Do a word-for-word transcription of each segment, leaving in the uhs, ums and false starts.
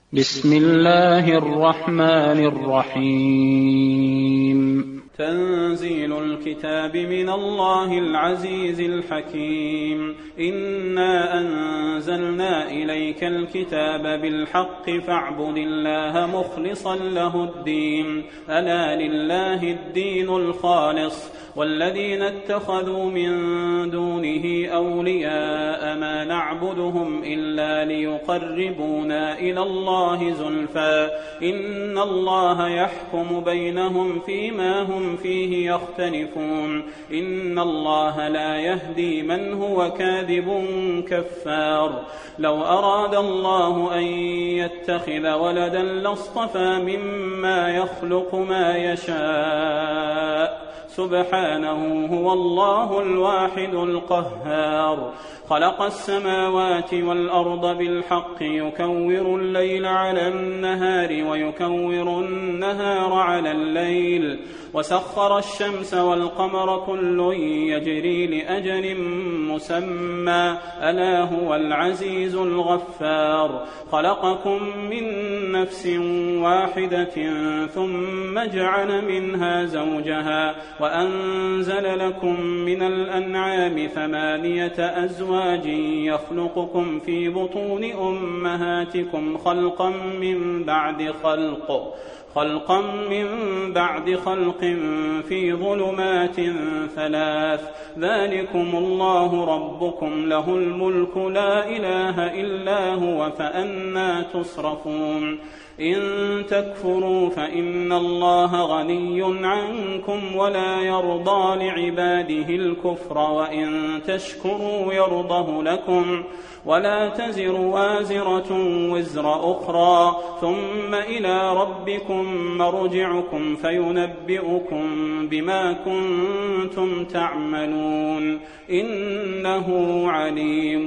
بسم الله الرحمن الرحيم. تنزيل الكتاب من الله العزيز الحكيم. إنا أنزلنا إليك الكتاب بالحق فاعبد الله مخلصا له الدين. ألا لله الدين الخالص والذين اتخذوا من دونه أولياء ما نعبدهم إلا ليقربونا إلى الله زلفى إن الله يحكم بينهم فيما هم فيه يختلفون. إن الله لا يهدي من هو كاذب كفار. لو أراد الله أن يتخذ ولدا لاصطفى مما يخلق ما يشاء سبحانه هو الله الواحد القهار. خلق السماوات والأرض بالحق يكور الليل على النهار ويكور النهار على الليل وسخر الشمس والقمر كل يجري لأجل مسمى ألا هو العزيز الغفار. خلقكم من نفس واحدة ثم جعل منها زوجها وأنزل لكم من الأنعام ثمانية أزواج يخلقكم في بطون أمهاتكم خلقا من بعد خلق خلقا من بعد خلق في ظلمات ثلاث ذلكم الله ربكم له الملك لا إله إلا هو فأنى تصرفون. إن تكفروا فإن الله غني عنكم ولا يرضى لعباده الكفر وإن تشكروا يرضه لكم ولا تزر وازرة وزر أخرى ثم إلى ربكم مرجعكم فينبئكم بما كنتم تعملون إنه عليم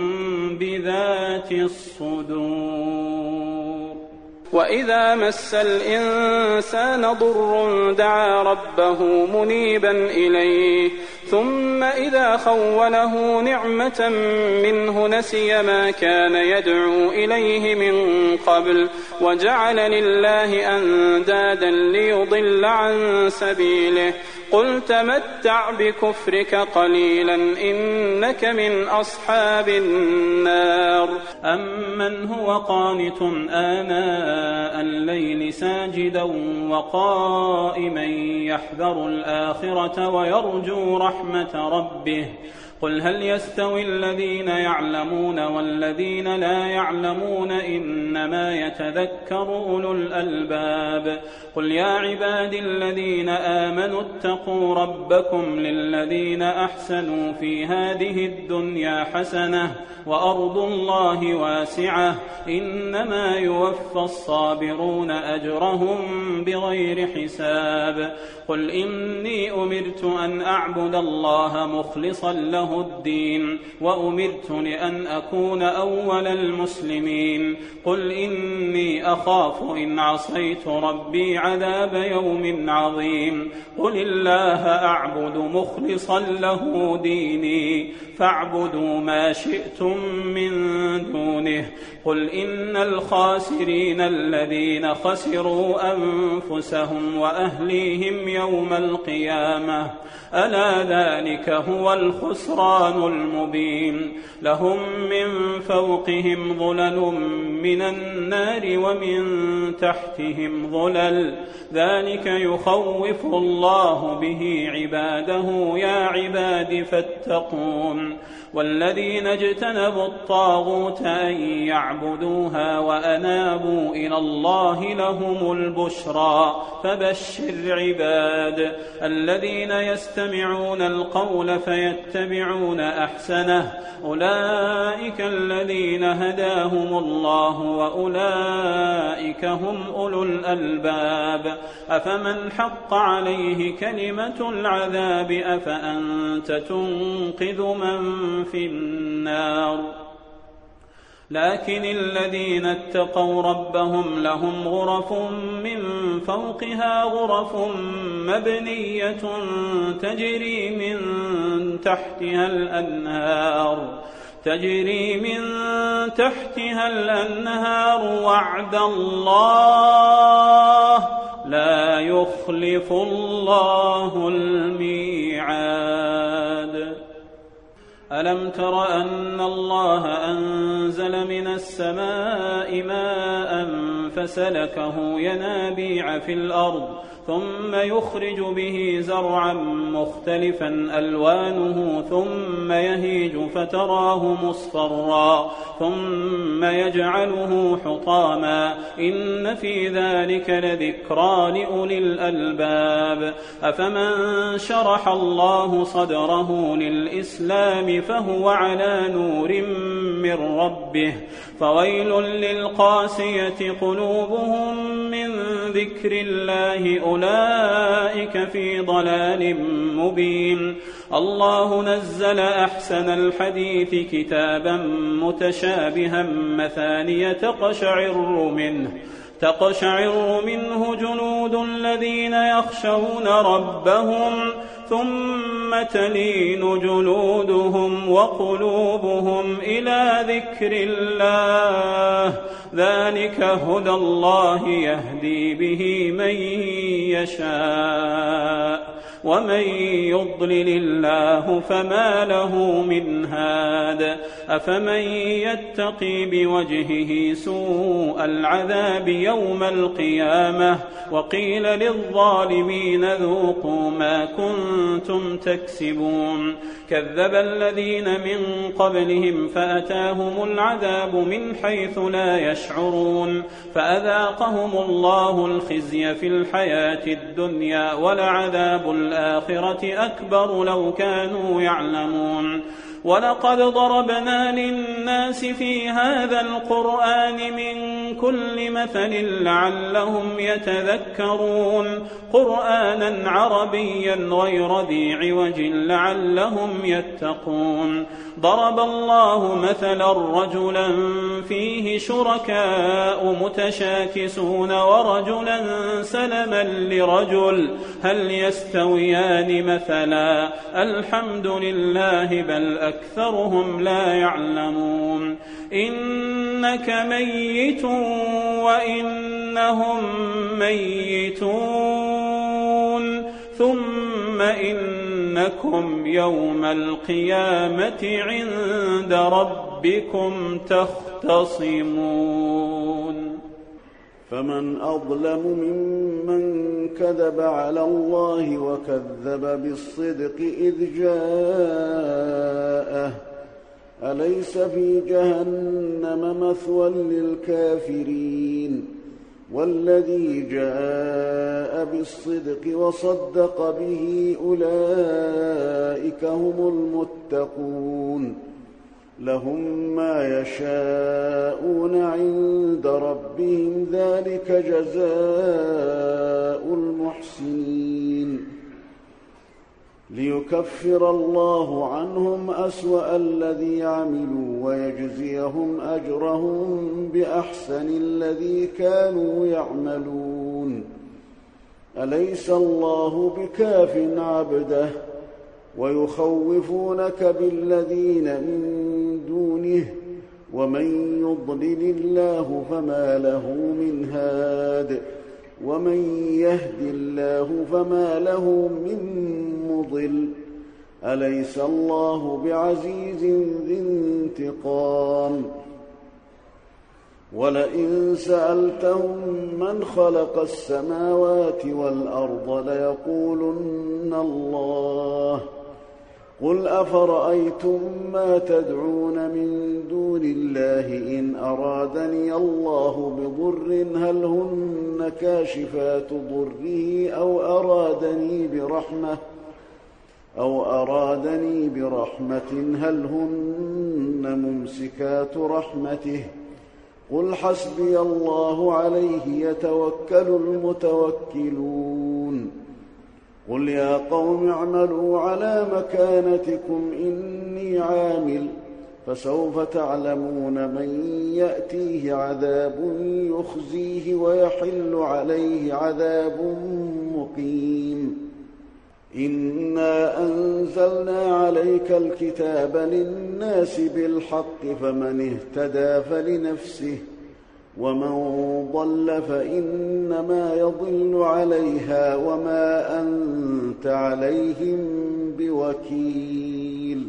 بذات الصدور. وإذا مس الإنسان ضر دعا ربه منيبا إليه ثم إذا خوله نعمة منه نسي ما كان يدعو إليه من قبل وجعل لله أندادا ليضل عن سبيله. قل تمتع بكفرك قليلا إنك من أصحاب النار. أمن هو قانت آناء الليل ساجدا وقائما يحذر الآخرة ويرجو رحمة ربه قل هل يستوي الذين يعلمون والذين لا يعلمون إنما يتذكر أولو الألباب. قل يا عبادي الذين آمنوا اتقوا ربكم للذين أحسنوا في هذه الدنيا حسنة وأرض الله واسعة إنما يوفى الصابرون أجرهم بغير حساب. قل إني أمرت أن أعبد الله مخلصا له الدين وأمرت لأن أكون أول المسلمين. قل إني أخاف إن عصيت ربي عذاب يوم عظيم. قل الله أعبد مخلصا له ديني فاعبدوا ما شئتم من دونه. قل إن الخاسرين الذين خسروا أنفسهم وأهليهم يوم القيامة ألا ذلك هو الخسران المبين. لهم من فوقهم ظلل من النار ومن تحتهم ظلل ذلك يخوف الله به عباده يا عباد فاتقون. والذين اجتنبوا الطاغوت أن يعبدوها وأنابوا إلى الله لهم البشرى فبشر عباد. الذين يستمعون القول فيتبعون أحسنه أولئك الذين هداهم الله وأولئك هم أولو الألباب. أفمن حق عليه كلمة العذاب أفأنت تنقذ من في النار. لكن الذين اتقوا ربهم لهم غرف من فوقها غرف مبنية تجري من تحتها الأنهار تجري من تحتها الأنهار وعد الله لا يخلف الله الميعاد. ألم تر أن الله أنزل من السماء ماء فسلكه ينابيع في الأرض ثم يخرج به زرعا مختلفا ألوانه ثم يهيج فتراه مصفرا ثم يجعله حطاما إن في ذلك لذكرى لأولي الألباب. أفمن شرح الله صدره للإسلام فهو على نور من ربه فويل للقاسية قلوبهم من ذكر الله أولئك في ضلال مبين. الله نزل أحسن الحديث كتابا متشابها مثانية تقشعر منه تقشعر منه جلود الذين يخشون ربهم ثم تلين جلودهم وقلوبهم إلى ذكر الله ذلك هدى الله يهدي به من يشاء ومن يضلل الله فما له من هاد. أفمن يتقي بوجهه سوء العذاب يوم القيامة وقيل للظالمين ذوقوا ما كنتم تكسبون. كذب الذين من قبلهم فأتاهم العذاب من حيث لا يشعرون فأذاقهم الله الخزي في الحياة الدنيا ولعذاب الآخرة أكبر لو كانوا يعلمون. ولقد ضربنا للناس في هذا القرآن من كل مثل لعلهم يتذكرون قرآنا عربيا غير ذي عوج لعلهم يتقون. ضرب الله مثلا رجلا فيه شركاء متشاكسون ورجلا سلما لرجل هل يستويان مثلا الحمد لله بل أكثرهم لا يعلمون. إنك ميت وإنهم ميتون ثم إنكم يوم القيامة عند ربكم تختصمون. فمن أظلم ممن كذب على الله وكذب بالصدق إذ جاءه أليس في جهنم مثوى للكافرين والذي جاء بالصدق وصدق به أولئك هم المتقون لهم ما يشاءون عند ربهم ذلك جزاء المحسنين ليكفر الله عنهم أسوأ الذي عملوا ويجزيهم أجرهم بأحسن الذي كانوا يعملون. أليس الله بكاف عبده ويخوفونك بالذين من دونه ومن يضلل الله فما له من هاد ومن يهد الله فما له من مضل. أليس الله بعزيز ذي انتقام. ولئن سألتهم من خلق السماوات والأرض ليقولن الله قل أفرأيتم ما تدعون من دون الله إن أرادني الله بضر هل هن كاشفات ضره أو أرادني برحمة أو أرادني برحمة هل هن ممسكات رحمته قل حسبي الله عليه يتوكل المتوكلون. قل يا قوم اعملوا على مكانتكم إني عامل فسوف تعلمون من يأتيه عذاب يخزيه ويحل عليه عذاب مقيم. إنا أنزلنا عليك الكتاب للناس بالحق فمن اهتدى فلنفسه ومن ضل فإنما يضل عليها وما أنت عليهم بوكيل.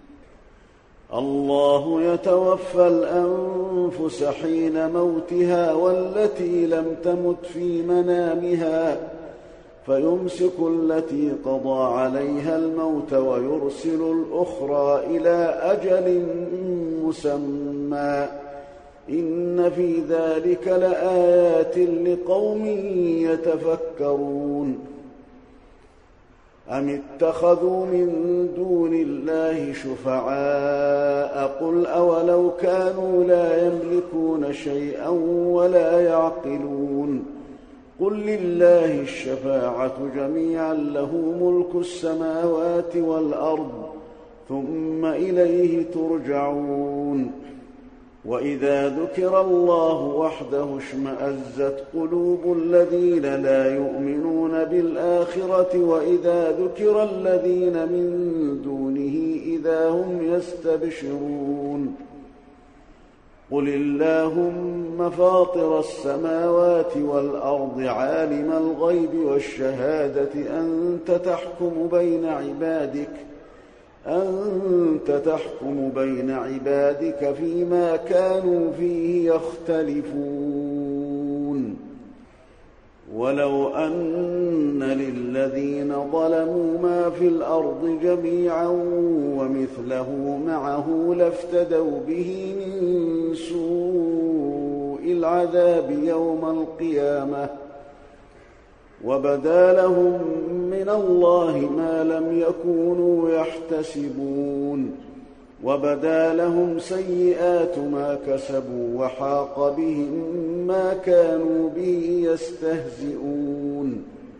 الله يتوفى الأنفس حين موتها والتي لم تمت في منامها فيمسك التي قضى عليها الموت ويرسل الأخرى إلى أجل مسمى إن في ذلك لآيات لقوم يتفكرون. أم اتخذوا من دون الله شفعاء قل أولو كانوا لا يملكون شيئا ولا يعقلون قل لله الشفاعة جميعا له ملك السماوات والأرض ثم إليه ترجعون. وإذا ذكر الله وحده اشمأزت قلوب الذين لا يؤمنون بالآخرة وإذا ذكر الذين من دونه إذا هم يستبشرون. قل اللهم فاطر السماوات والأرض عالم الغيب والشهادة أنت تحكم بين عبادك أنت تحكم بين عبادك فيما كانوا فيه يختلفون. ولو أن للذين ظلموا ما في الأرض جميعا ومثله معه لافتدوا به من سوء العذاب يوم القيامة وبدا لهم من الله ما لم يكونوا يحتسبون وبدا لهم سيئات ما كسبوا وحاق بهم ما كانوا به يستهزئون.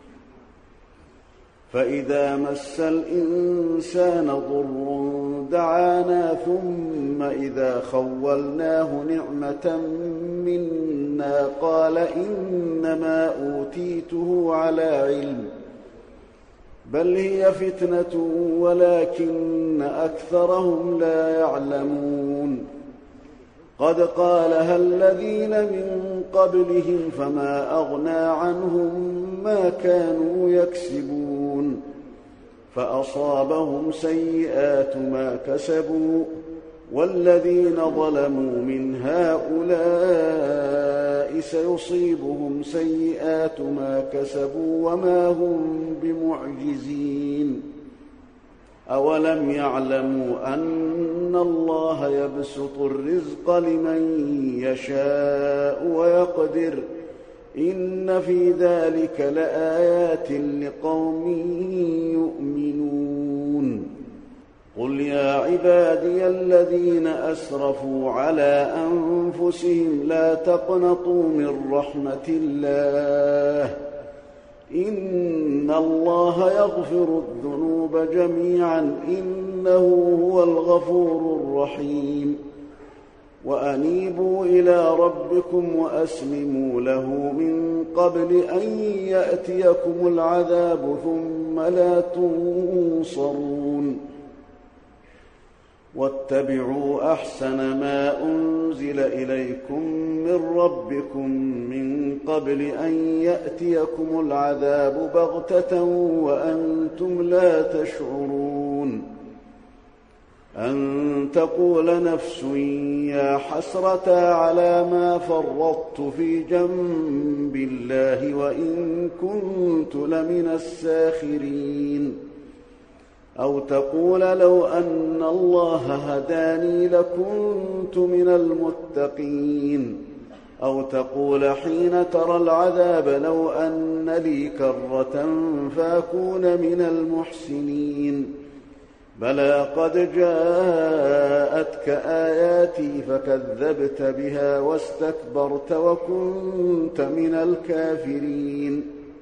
فإذا مس الإنسان ضر دعانا ثم إذا خولناه نعمة منا قال إنما أوتيته على علم بل هي فتنة ولكن أكثرهم لا يعلمون. قد قالها الذين من قبلهم فما أغنى عنهم ما كانوا يكسبون فأصابهم سيئات ما كسبوا والذين ظلموا من هؤلاء سيصيبهم سيئات ما كسبوا وما هم بمعجزين. أولم يعلموا أن الله يبسط الرزق لمن يشاء ويقدر إن في ذلك لآيات لقوم يؤمنون. قل يا عبادي الذين أسرفوا على أنفسهم لا تقنطوا من رحمة الله إن الله يغفر الذنوب جميعا إنه هو الغفور الرحيم. وأنيبوا إلى ربكم وأسلموا له من قبل أن يأتيكم العذاب ثم لا تنصرون. واتبعوا أحسن ما أنزل إليكم من ربكم من قبل أن يأتيكم العذاب بغتة وأنتم لا تشعرون. أن تقول نفس يا حسرة على ما فرطت في جنب الله وإن كنت لمن الساخرين. أو تقول لو أن الله هداني لكنت من المتقين. أو تقول حين ترى العذاب لو أن لي كرة فأكون من المحسنين. بلى قد جاءتك آياتي فكذبت بها واستكبرت وكنت من الكافرين.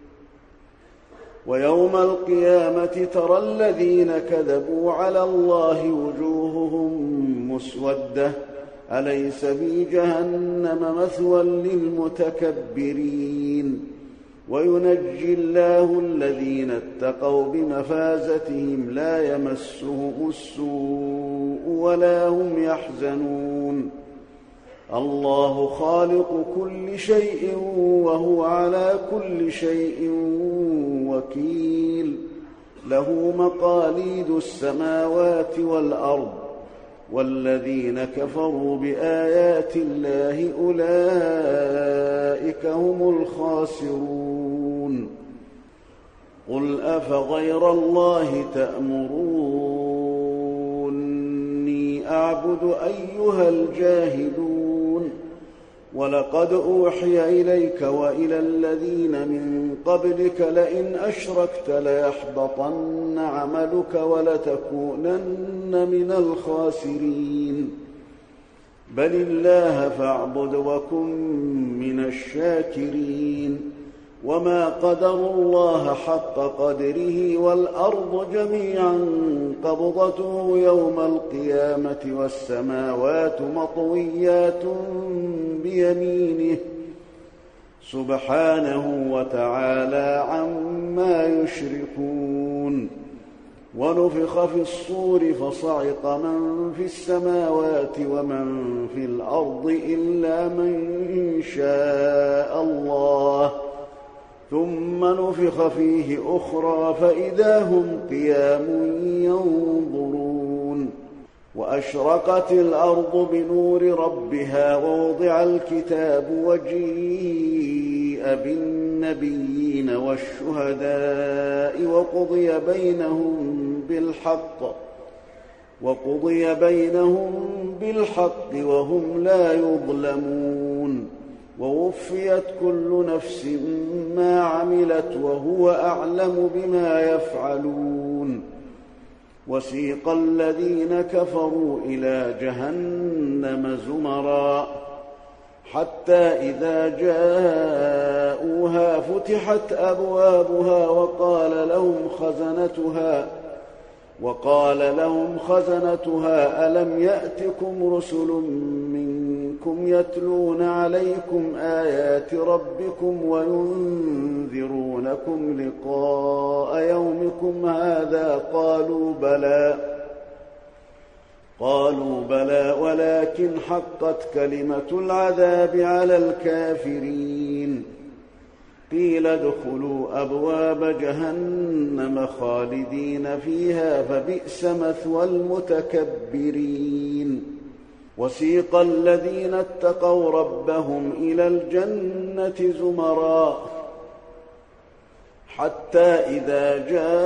ويوم القيامة ترى الذين كذبوا على الله وجوههم مسودة أليس في جهنم مثوى للمتكبرين. وينجي الله الذين اتقوا بمفازتهم لا يمسهم السوء ولا هم يحزنون الله خالق كل شيء وهو على كل شيء وكيل له مقاليد السماوات والأرض والذين كفروا بآيات الله أولئك هم الخاسرون قل أفغير الله تأمروني أعبد أيها الجاهلون ولقد أوحي إليك وإلى الذين من قبلك لئن أشركت ليحبطن عملك ولتكونن من الخاسرين بل الله فاعبد وكن من الشاكرين وما قدروا الله حق قدره والأرض جميعا قبضته يوم القيامة والسماوات مطويات بيمينه سبحانه وتعالى عما يشركون ونفخ في الصور فصعق من في السماوات ومن في الأرض إلا من شاء الله ثم نفخ فيه أخرى فإذا هم قيام ينظرون وأشرقت الأرض بنور ربها ووضع الكتاب وجيء بالنبيين والشهداء وقضي بينهم بالحق وقضي بينهم بالحق وهم لا يظلمون ووفيت كل نفس ما عملت وهو أعلم بما يفعلون وسيق الذين كفروا إلى جهنم زمرا حتى إذا جاءوها فتحت أبوابها وقال لهم خزنتها وقال لهم خزنتها ألم يأتكم رسل منكم يتلون عليكم آيات ربكم وينذرونكم لقاء يومكم هذا قالوا بلى قالوا بلى ولكن حقت كلمة العذاب على الكافرين قيل ادخلوا أبواب جهنم خالدين فيها فبئس مثوى المتكبرين وسيق الذين اتقوا ربهم إلى الجنة زمرا حتى إذا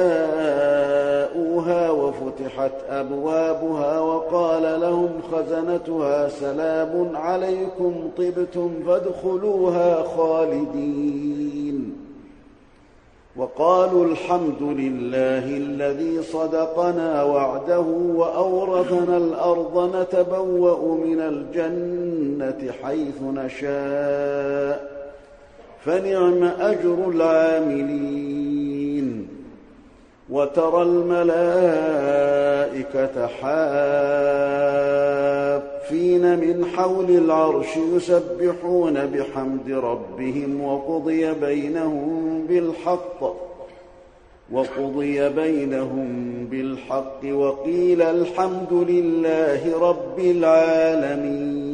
جاءوها وفتحت أبوابها وقال لهم خزنتها سلام عليكم طبتم فادخلوها خالدين وقالوا الحمد لله الذي صدقنا وعده وأورثنا الأرض نتبوأ من الجنة حيث نشاء فنعم أجر العاملين وترى الملائكة حافين من حول العرش يسبحون بحمد ربهم وقضي بينهم بالحق وقضي بينهم بالحق وقيل الحمد لله رب العالمين